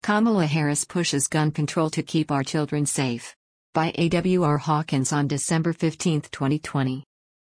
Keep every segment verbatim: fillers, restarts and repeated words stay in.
Kamala Harris pushes gun control to keep our children safe. By A W R Hawkins on December fifteenth, twenty twenty.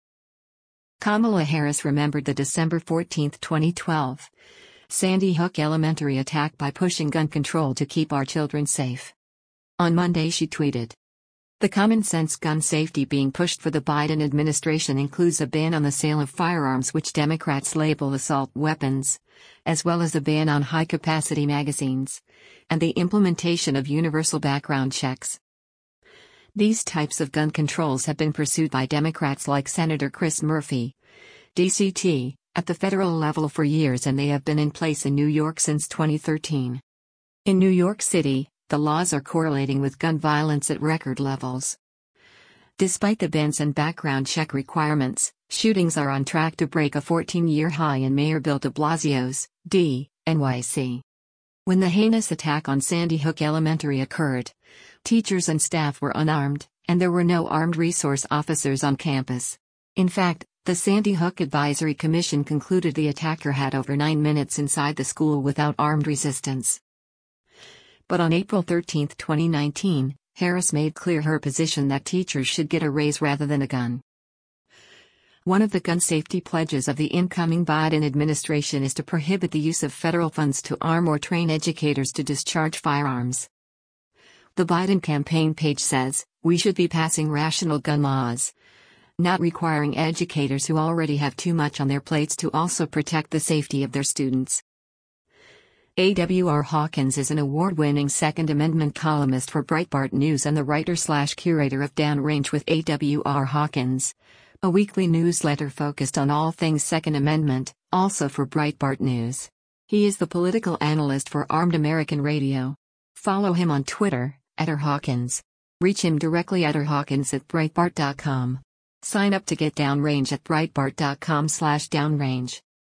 Kamala Harris remembered the December fourteenth, twenty twelve, Sandy Hook Elementary attack by pushing gun control to keep our children safe. On Monday she tweeted, "The common-sense gun safety being pushed for the Biden administration includes a ban on the sale of firearms which Democrats label assault weapons, as well as a ban on high-capacity magazines, and the implementation of universal background checks." These types of gun controls have been pursued by Democrats like Senator Chris Murphy, D C T, at the federal level for years, and they have been in place in New York since twenty thirteen. In New York City, the laws are correlating with gun violence at record levels. Despite the bans and background check requirements, shootings are on track to break a fourteen-year high in Mayor Bill de Blasio's, D, N Y C. When the heinous attack on Sandy Hook Elementary occurred, teachers and staff were unarmed, and there were no armed resource officers on campus. In fact, the Sandy Hook Advisory Commission concluded the attacker had over nine minutes inside the school without armed resistance. But on April thirteenth, twenty nineteen, Harris made clear her position that teachers should get a raise rather than a gun. One of the gun safety pledges of the incoming Biden administration is to prohibit the use of federal funds to arm or train educators to discharge firearms. The Biden campaign page says, "We should be passing rational gun laws, not requiring educators who already have too much on their plates to also protect the safety of their students." A W R Hawkins is an award-winning Second Amendment columnist for Breitbart News and the writer-slash-curator of Downrange with A W R Hawkins, a weekly newsletter focused on all things Second Amendment, also for Breitbart News. He is the political analyst for Armed American Radio. Follow him on Twitter, at R Hawkins. Reach him directly at r hawkins at breitbart dot com. Sign up to get Downrange at breitbart dot com slash downrange.